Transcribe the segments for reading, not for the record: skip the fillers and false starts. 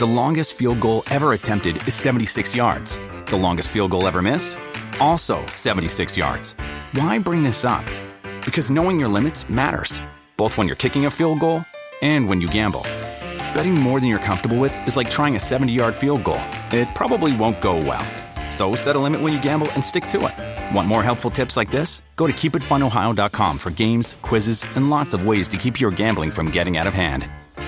The longest field goal ever attempted is 76 yards. The longest field goal ever missed? Also 76 yards. Why bring this up? Because knowing your limits matters, both when you're kicking a field goal and when you gamble. Betting more than you're comfortable with is like trying a 70-yard field goal. It probably won't go well. So set a limit when you gamble and stick to it. Want more helpful tips like this? Go to keepitfunohio.com for games, quizzes, and lots of ways to keep your gambling from getting out of hand.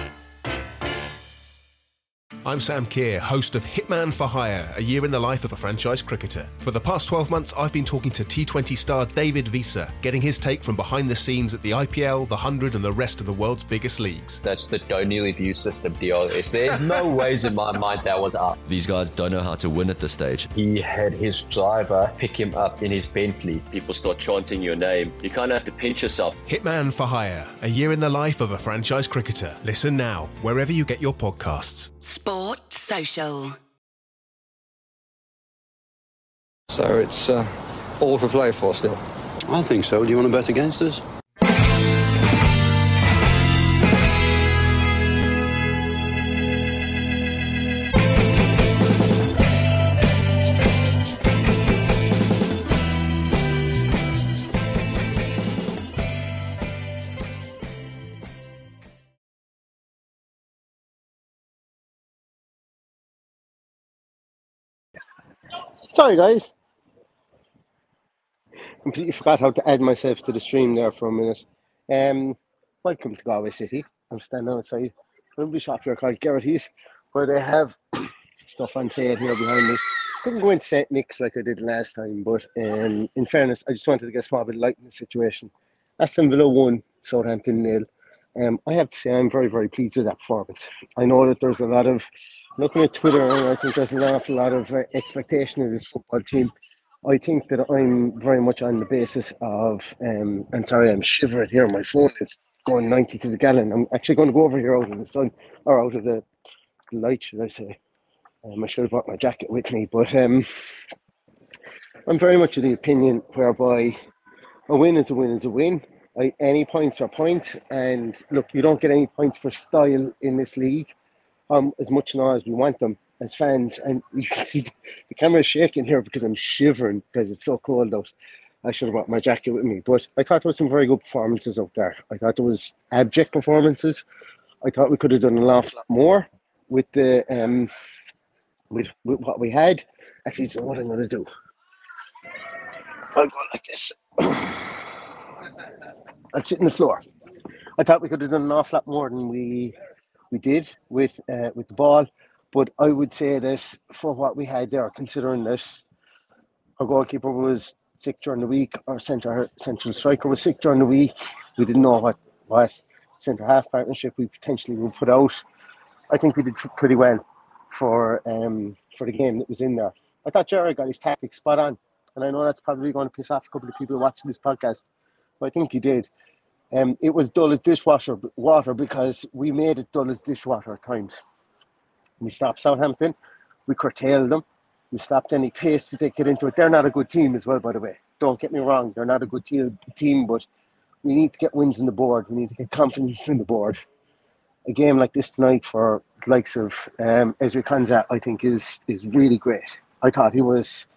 I'm Sam Keir, host of Hitman for Hire, a year in the life of a franchise cricketer. For the past 12 months, I've been talking to T20 star David Visa, getting his take from behind the scenes at the IPL, the 100 and the rest of the world's biggest leagues. That's the D'O'Neill view system deal. There's no ways in my mind that was up. These guys don't know how to win at this stage. He had his driver pick him up in his Bentley. People start chanting your name. You kind of have to pinch yourself. Hitman for Hire, a year in the life of a franchise cricketer. Listen now, wherever you get your podcasts. Sport Social. So it's all for play for still? I think so. Do you want to bet against us? Sorry, guys. Completely forgot how to add myself to the stream there for a minute. Welcome to Galway City. I'm standing outside a lovely shop here called Garrity's, where they have stuff on sale here behind me. Couldn't go into St. Nick's like I did last time, but in fairness, I just wanted to get a small bit of light in the situation. Aston Villa 1, Southampton 0. I have to say I'm very, very pleased with that performance. I know that there's a lot of, looking at Twitter, and I think there's an awful lot of expectation of this football team. I think that I'm very much on the basis of, and sorry, I'm shivering here. My phone is going 90 to the gallon. I'm actually going to go over here out of the sun, or out of the light, should I say. I should have brought my jacket with me, but I'm very much of the opinion whereby a win is a win is a win. Any points are points, and look, you don't get any points for style in this league, as much now as we want them as fans. And you can see the camera is shaking here because I'm shivering because it's so cold out. I should have brought my jacket with me, but I thought there was some very good performances out there. I thought there was abject performances. I thought we could have done an awful lot more with the with what we had. Actually, you know what I'm going to do? I'll go like this. I'll sit on the floor. I thought we could have done an awful lot more than we did with the ball, but I would say that for what we had there, considering that our goalkeeper was sick during the week, our central striker was sick during the week, we didn't know what centre half partnership we potentially would put out. I think we did pretty well for the game that was in there. I thought Jared got his tactics spot on, and I know that's probably going to piss off a couple of people watching this podcast, but I think he did. It was dull as dishwasher water because we made it dull as dishwater at times. We stopped Southampton, we curtailed them, we stopped any pace that they get into it. They're not a good team as well, by the way. Don't get me wrong, they're not a good team, but we need to get wins on the board. We need to get confidence in the board. A game like this tonight for the likes of Ezri Konsa, I think is really great. I thought he was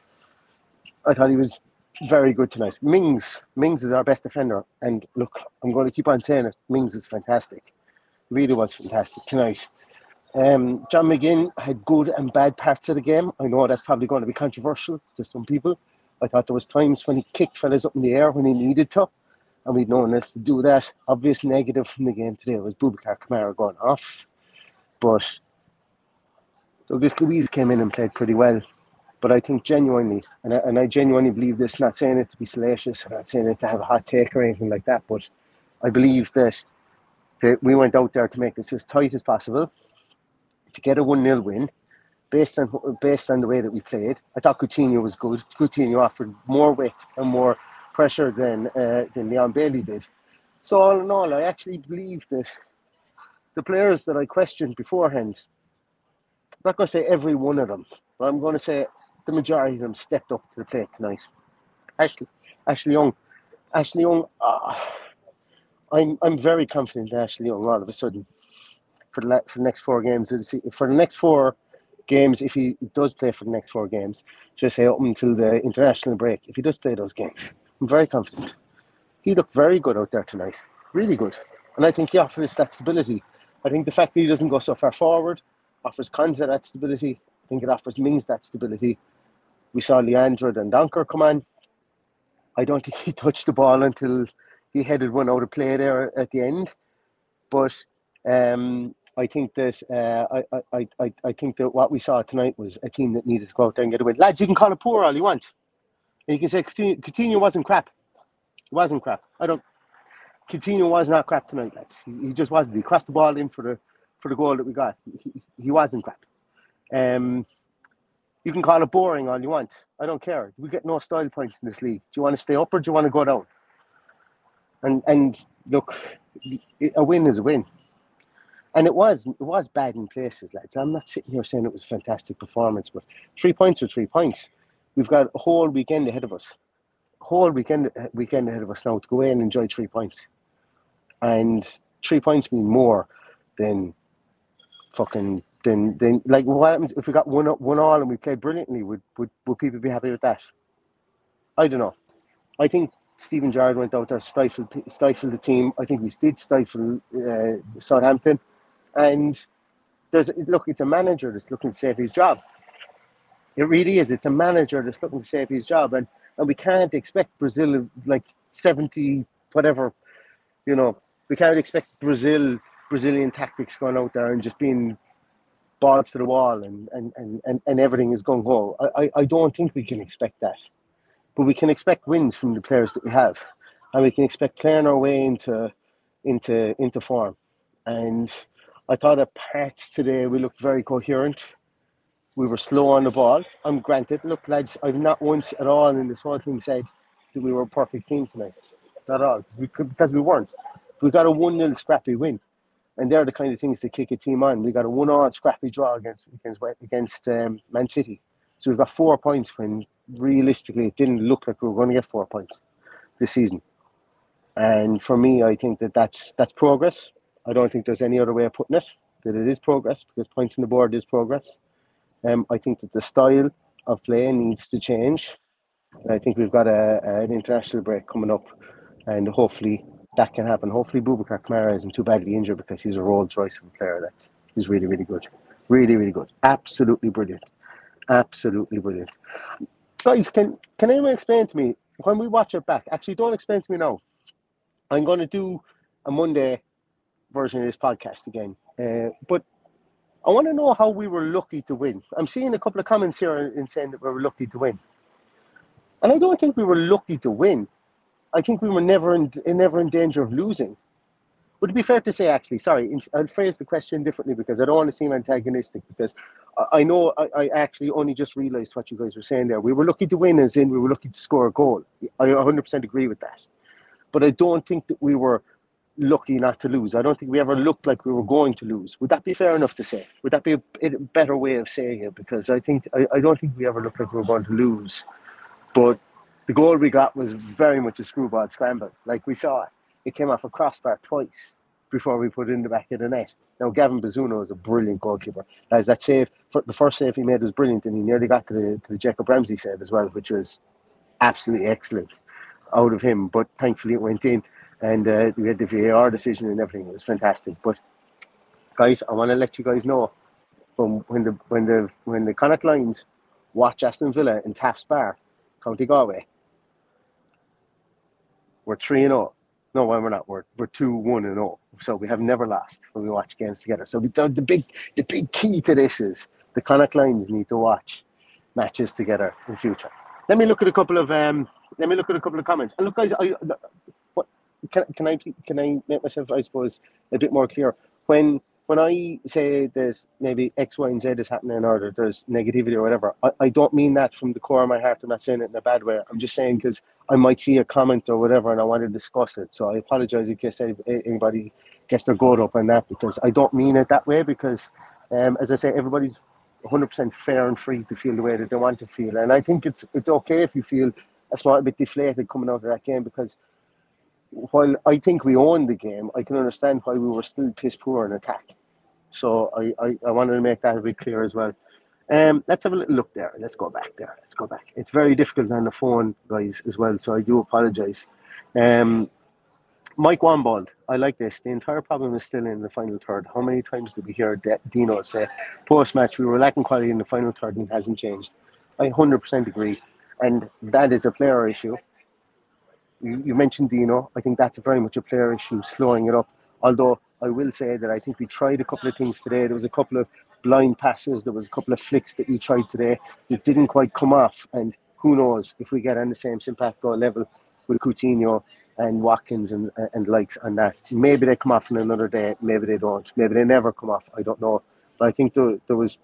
very good tonight. Mings is our best defender, and look, I'm going to keep on saying it. Mings is fantastic. Really was fantastic tonight. John McGinn had good and bad parts of the game. I know that's probably going to be controversial to some people. I thought there was times when he kicked fellas up in the air when he needed to, and we'd known this to do that. Obvious negative from the game today was Boubacar Kamara going off, but Douglas Luiz came in and played pretty well. But I think genuinely, and I genuinely believe this, not saying it to be salacious, not saying it to have a hot take or anything like that, but I believe that we went out there to make this as tight as possible, to get a 1-0 win, based on the way that we played. I thought Coutinho was good. Coutinho offered more width and more pressure than Leon Bailey did. So all in all, I actually believe that the players that I questioned beforehand, I'm not going to say every one of them, but I'm going to say the majority of them stepped up to the plate tonight. Ashley Young, I'm very confident in Ashley Young all of a sudden. for the next 4 games. For the next 4 games, if he does play for the next 4 games, just say up until the international break, if he does play those games, I'm very confident. He looked very good out there tonight, really good. And I think he offers that stability. I think the fact that he doesn't go so far forward offers Konza that stability. I think it offers Mings that stability. We saw Leandro Dendoncker come on. I don't think he touched the ball until he headed one out of play there at the end. But I think that I think that what we saw tonight was a team that needed to go out there and get a win. Lads, you can call it poor all you want. And you can say Coutinho wasn't crap. He wasn't crap. Coutinho was not crap tonight, lads. He just wasn't. He crossed the ball in for the goal that we got. He wasn't crap. You can call it boring all you want. I don't care. We get no style points in this league. Do you want to stay up or do you want to go down? And look, a win is a win. And it was bad in places, lads. I'm not sitting here saying it was a fantastic performance, but 3 points are 3 points. We've got a whole weekend ahead of us. Weekend ahead of us now to go in and enjoy 3 points. And 3 points mean more than fucking than like what happens if we got 1-1 and we played brilliantly? Would people be happy with that? I don't know. I think Stephen Gerrard went out there, stifled the team. I think we did stifle Southampton. And it's a manager that's looking to save his job. It really is. It's a manager that's looking to save his job, and we can't expect Brazil like 70 whatever, we can't expect Brazilian tactics going out there and just being balls to the wall and everything is going to go. I don't think we can expect that. But we can expect wins from the players that we have. And we can expect playing our way into form. And I thought at parts today we looked very coherent. We were slow on the ball. I'm granted, look, lads, I've not once at all in this whole thing said that we were a perfect team tonight. Not at all. Because we weren't. We got a 1-0 scrappy win. And they're the kind of things that kick a team on. We got a 1-1 scrappy draw against Man City. So we've got 4 points when realistically it didn't look like we were going to get 4 points this season. And for me, I think that's progress. I don't think there's any other way of putting it, that it is progress, because points on the board is progress. I think that the style of play needs to change. And I think we've got an international break coming up, and hopefully that can happen. Hopefully Boubacar Kamara isn't too badly injured, because he's a Rolls Royce of a player. He's really, really good. Really, really good. Absolutely brilliant. Absolutely brilliant. Guys, can anyone explain to me, when we watch it back, actually don't explain to me now. I'm going to do a Monday version of this podcast again. But I want to know how we were lucky to win. I'm seeing a couple of comments here in saying that we were lucky to win. And I don't think we were lucky to win. I think we were never in danger of losing. Would it be fair to say, actually, sorry, I'll phrase the question differently because I don't want to seem antagonistic, because I know I actually only just realised what you guys were saying there. We were lucky to win as in we were lucky to score a goal. I 100% agree with that. But I don't think that we were lucky not to lose. I don't think we ever looked like we were going to lose. Would that be fair enough to say? Would that be a better way of saying it? Because I don't think we ever looked like we were going to lose. But the goal we got was very much a screwball scramble. Like we saw it. It came off a crossbar twice before we put it in the back of the net. Now, Gavin Bazzuno is a brilliant goalkeeper. As that save, the first save he made was brilliant, and he nearly got to the Jacob Ramsey save as well, which was absolutely excellent out of him. But thankfully it went in, and we had the VAR decision and everything. It was fantastic. But guys, I want to let you guys know, when the Connacht Lions watch Aston Villa in Taft's Bar, County Galway, we're 3-0. No, we're not. We're 2-1-0. So we have never lost when we watch games together. So the big key to this is the Connacht Lions need to watch matches together in future. Let me look at a couple of comments. And look, guys, can I make myself, I suppose, a bit more clear? When I say there's maybe X, Y, and Z is happening, or that there's negativity or whatever, I don't mean that from the core of my heart. I'm not saying it in a bad way. I'm just saying because I might see a comment or whatever and I want to discuss it. So I apologise in case anybody gets their goat up on that, because I don't mean it that way, because, as I say, everybody's 100% fair and free to feel the way that they want to feel. And I think it's okay if you feel a small bit deflated coming out of that game, because while I think we owned the game, I can understand why we were still piss poor in attack. So I wanted to make that a bit clear as well. Let's have a little look there. Let's go back there. Let's go back. It's very difficult on the phone, guys, as well, so I do apologise. Mike Wambald, I like this. The entire problem is still in the final third. How many times did we hear Dino say, post-match, we were lacking quality in the final third and it hasn't changed? I 100% agree. And that is a player issue. You mentioned Dino. I think that's very much a player issue, slowing it up. Although I will say that I think we tried a couple of things today. There was a couple of blind passes. There was a couple of flicks that we tried today that didn't quite come off. And who knows if we get on the same impact goal level with Coutinho and Watkins and likes on that. Maybe they come off on another day. Maybe they don't. Maybe they never come off. I don't know. But I think there was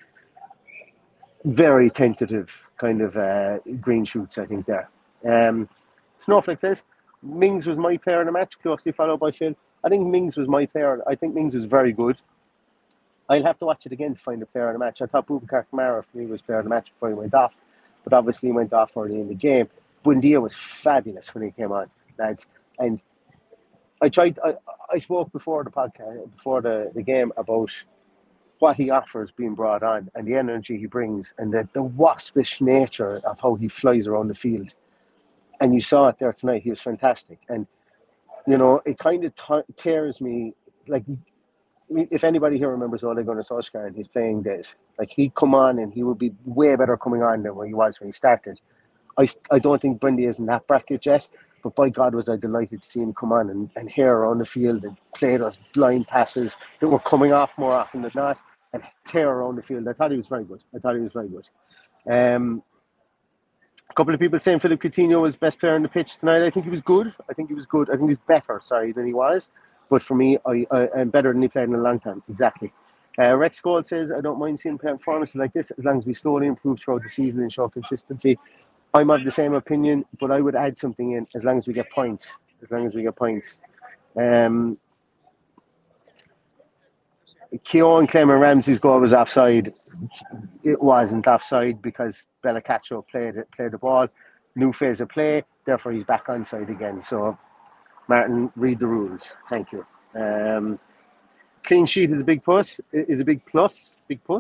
very tentative kind of green shoots, I think, there. Snowflake says, Mings was my player in the match, closely followed by Phil. I think Mings was my player. I think Mings was very good. I'll have to watch it again to find a player in the match. I thought Boubacar Kamara for me was player of the match before he went off. But obviously he went off early in the game. Buendia was fabulous when he came on, lads. And I spoke before the podcast, before the game, about what he offers being brought on and the energy he brings and the waspish nature of how he flies around the field. And you saw it there tonight. He was fantastic. And, you know, it kind of tears me. Like, if anybody here remembers Ole Gunnar Solskjaer and his playing days, like, he'd come on and he would be way better coming on than what he was when he started. I don't think Buendia is in that bracket yet, but by God was I delighted to see him come on and hear around the field and play those blind passes that were coming off more often than not and tear around the field. I thought he was very good. A couple of people saying Philip Coutinho was best player on the pitch tonight. I think he was good. I think he was better, than he was. But for me, I'm better than he played in a long time. Exactly. Rex Gold says, I don't mind seeing performances like this as long as we slowly improve throughout the season and show consistency. I'm of the same opinion, but I would add something in as long as we get points. Keown claiming Ramsey's goal was offside. It wasn't offside because Bellacaccio played the ball. New phase of play, therefore he's back onside again. So, Martin, read the rules. Thank you. Clean sheet is a big plus. Big plus.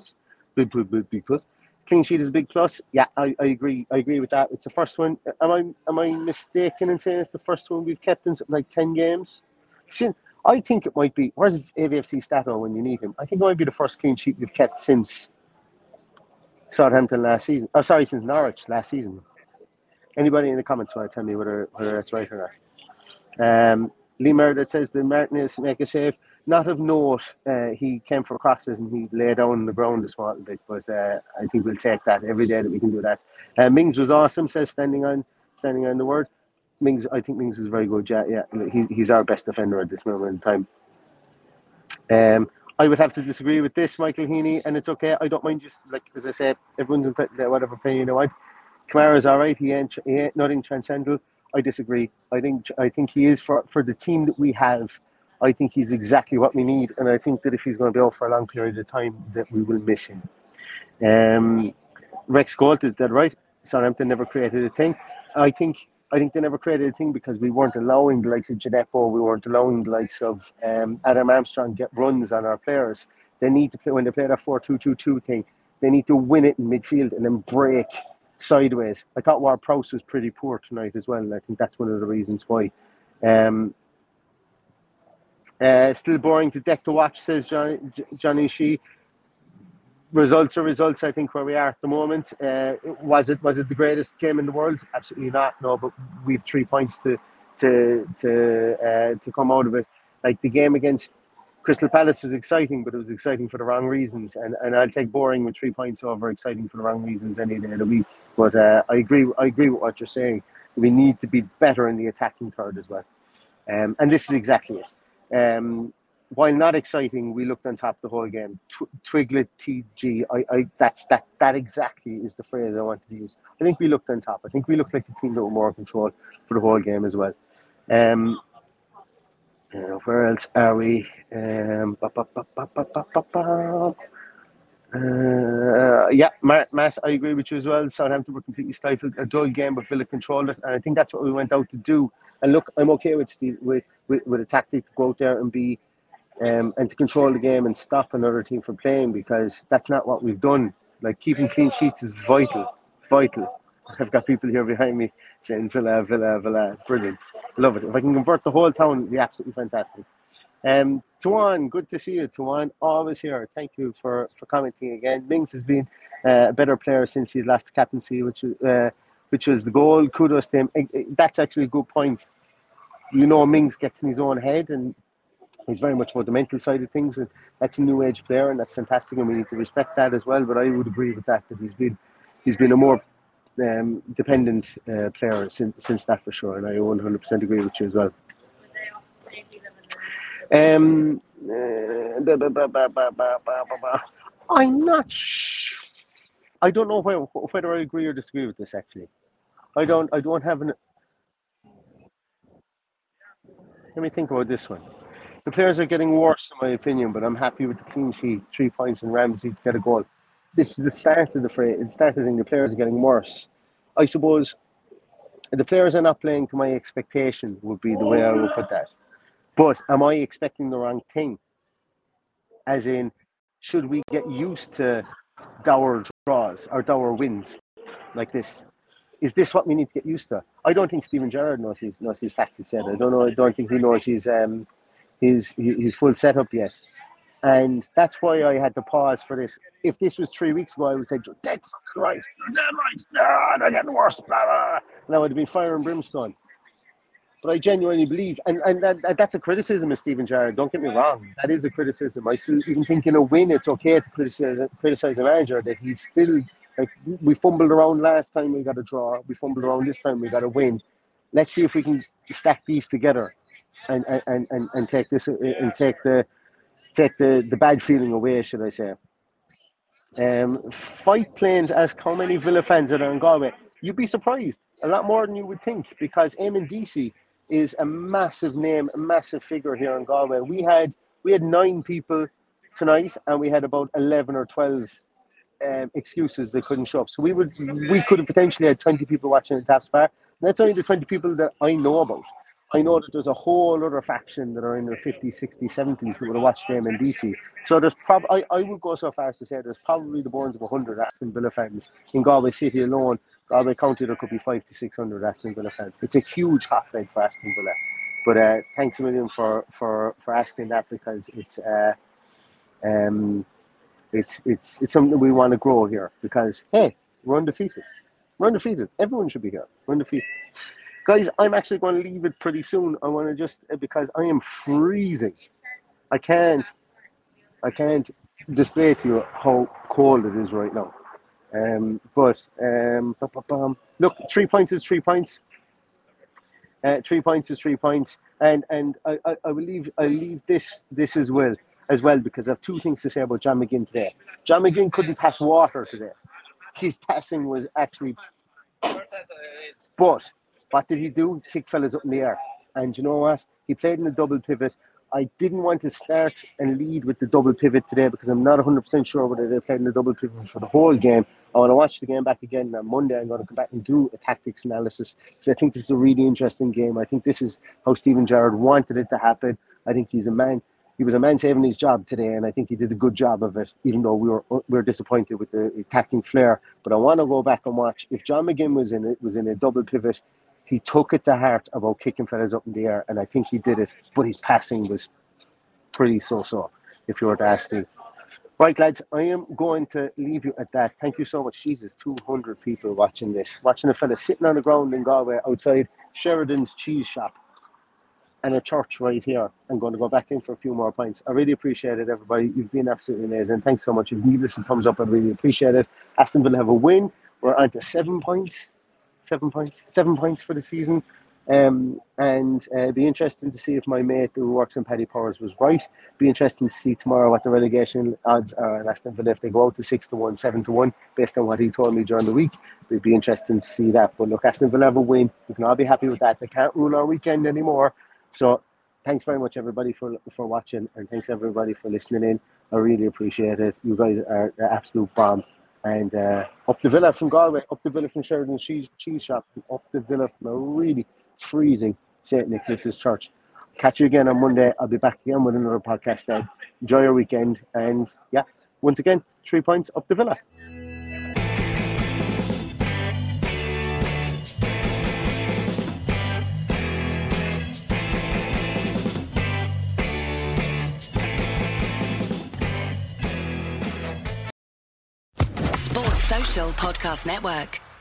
Clean sheet is a big plus. Yeah, I agree. I agree with that. It's the first one. Am I mistaken in saying it's the first one we've kept in something like 10 games? I think it might be. Where's AVFC Stato when you need him? I think it might be the first clean sheet we've kept since Southampton last season. Since Norwich last season. Anybody in the comments want to tell me whether that's right or not? Lee Meredith says that Martinez make a save. Not of note. He came for crosses and he lay down on the ground a small bit, but I think we'll take that every day that we can do that. Mings was awesome. Says standing on the word. I think Mings is very good. Yeah. He's our best defender at this moment in time. I would have to disagree with this, Michael Heaney, and it's okay. I don't mind. Just like as I said, everyone's entitled whatever opinion they want. Kamara's all right. He ain't nothing transcendental. I disagree. I think he is for the team that we have. I think he's exactly what we need, and I think that if he's going to be out for a long period of time, that we will miss him. Rex Gold is dead right. Southampton never created a thing. I think they never created a thing because we weren't allowing the likes of Gineppo, we weren't allowing the likes of Adam Armstrong get runs on our players. They need to play, when they play that 4-2-2-2 thing, they need to win it in midfield and then break sideways. I thought Ward-Prowse was pretty poor tonight as well, and I think that's one of the reasons why. Still boring to deck to watch, says Johnny Shee. Results are results, I think, where we are at the moment. Was it the greatest game in the world? Absolutely not. No, but we've 3 points to come out of it. Like the game against Crystal Palace was exciting, but it was exciting for the wrong reasons. And I'll take boring with 3 points over exciting for the wrong reasons any day of the week. But I agree with what you're saying. We need to be better in the attacking third as well. And this is exactly it. While not exciting, we looked on top the whole game. Twiglet TG, that exactly is the phrase I wanted to use. I think we looked on top. I think we looked like the team that were more in control for the whole game as well. Where else are we? Matt, I agree with you as well. Southampton were completely stifled. A dull game, but Villa controlled it, and I think that's what we went out to do. And look, I'm okay with Steve with a tactic to go out there and be and to control the game and stop another team from playing, because that's not what we've done. Like, keeping clean sheets is vital. I've got people here behind me saying Villa, Villa, Villa. Brilliant. Love it. If I can convert the whole town, it'd be absolutely fantastic. Tuan, good to see you, Tuan. Always here. Thank you for commenting again. Mings has been a better player since he's lost the captaincy, which was the goal. Kudos to him. That's actually a good point. Mings gets in his own head, and he's very much about the mental side of things, and that's a new age player, and that's fantastic, and we need to respect that as well. But I would agree with that he's been a more dependent player since that, for sure, and I 100% agree with you as well. I'm not sure. I don't know whether I agree or disagree with this, actually. I don't have an... Let me think about this one. The players are getting worse, in my opinion, but I'm happy with the clean sheet, 3 points, and Ramsey to get a goal. This is the start of the fray. It's starting. The players are getting worse. I suppose the players are not playing to my expectation, would be the way I would put that. But am I expecting the wrong thing? As in, should we get used to dour draws or dour wins like this? Is this what we need to get used to? I don't think Steven Gerrard knows his tactics yet. I don't think he knows his full setup yet. And that's why I had to pause for this. If this was 3 weeks ago, I would say, you're dead fucking right. You're dead right. No, they're getting worse. Blah, blah. And I would have been fire and brimstone. But I genuinely believe, and that's a criticism of Steven Gerrard. Don't get me wrong. That is a criticism. I still even think in a win, it's okay to criticize the manager, that he's still, like, we fumbled around last time, we got a draw. We fumbled around this time, we got a win. Let's see if we can stack these together and take this and take the bad feeling away, should I say. Fight Planes ask how many Villa fans are there in Galway. You'd be surprised. A lot more than you would think, because Eamon Deasy is a massive name, a massive figure here in Galway. We had 9 people tonight, and we had about 11 or 12 excuses they couldn't show up. So we could have potentially had 20 people watching at Taff Spa. And that's only the 20 people that I know about. I know that there's a whole other faction that are in their 50s, 60s, 70s that would have watched them in DC. So there's I would go so far as to say there's probably the bones of 100 Aston Villa fans in Galway City alone. Galway County, there could be 500 to 600 Aston Villa fans. It's a huge hotbed for Aston Villa. But thanks a million for asking that, because it's something we want to grow here, because hey, we're undefeated. Everyone should be here. We're undefeated. Guys, I'm actually going to leave it pretty soon. I want to just, because I am freezing. I can't display to you how cold it is right now. Look, 3 points is 3 points. 3 points is 3 points. And I will leave this as well, because I have 2 things to say about John McGinn today. John McGinn couldn't pass water today. His passing was actually... But what did he do? Kick fellas up in the air. And you know what? He played in the double pivot. I didn't want to start and lead with the double pivot today, because I'm not 100% sure whether they played in the double pivot for the whole game. I want to watch the game back again on Monday. I'm going to come back and do a tactics analysis, because I think this is a really interesting game. I think this is how Steven Gerrard wanted it to happen. I think he was a man saving his job today, and I think he did a good job of it, even though we were disappointed with the attacking flair. But I want to go back and watch. If John McGinn was in a double pivot, he took it to heart about kicking fellas up in the air, and I think he did it, but his passing was pretty so-so, if you were to ask me. Right, lads, I am going to leave you at that. Thank you so much. Jesus, 200 people watching this. Watching a fella sitting on the ground in Galway outside Sheridan's cheese shop and a church right here. I'm going to go back in for a few more pints. I really appreciate it, everybody. You've been absolutely amazing. Thanks so much. If you give us a thumbs up, I'd really appreciate it. Aston Villa have a win. We're on to 7 points. 7 points for the season. Be interesting to see if my mate who works in Paddy Powers was right. Be interesting to see tomorrow what the relegation odds are in Aston Villa if they go out to 6-1, 7-1, based on what he told me during the week. It'd be interesting to see that. But look, Aston Villa have a win. We can all be happy with that. They can't rule our weekend anymore. So thanks very much, everybody, for watching, and thanks everybody for listening in. I really appreciate it. You guys are the absolute bomb. And up the Villa from Galway, up the Villa from Sheridan's cheese shop, up the Villa from a really freezing St. Nicholas's Church. Catch you again on Monday. I'll be back again with another podcast then. Enjoy your weekend. And yeah, once again, 3 points up the Villa. Sports Social Podcast Network.